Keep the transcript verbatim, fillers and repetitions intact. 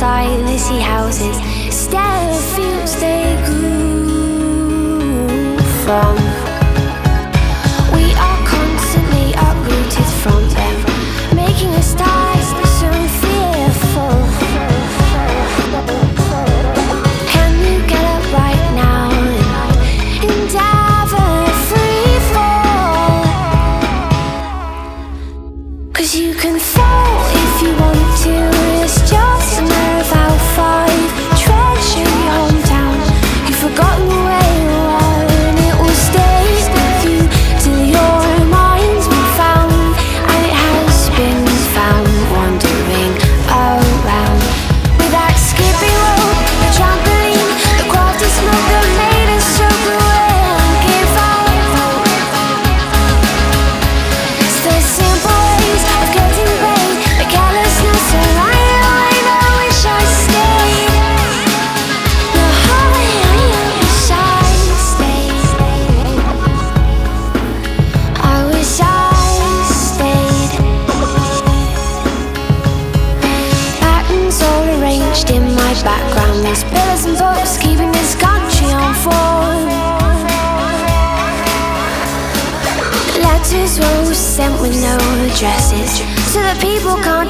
outside, they see houses, stare at fields they grew from. We are constantly uprooted from them, making us die so fearful. Can you get up right now and endeavor free fall? 'Cause you can fall if you want to. It's just a matter of how far you treasure your hometown. You've forgotten the way you are, and it will stay with you till your mind's been found. And it has been found wandering around with that skipping rope, the trampoline, the crafty smoke that made us so cruel and give up. It's the simple ways of getting paid, the carelessness of lying away. I wish I stayed. No, I wish I stayed. I wish I stayed. Patterns all arranged in my background. There's pillars and posts keeping this country on form. Letters were sent with no addresses, so that people can't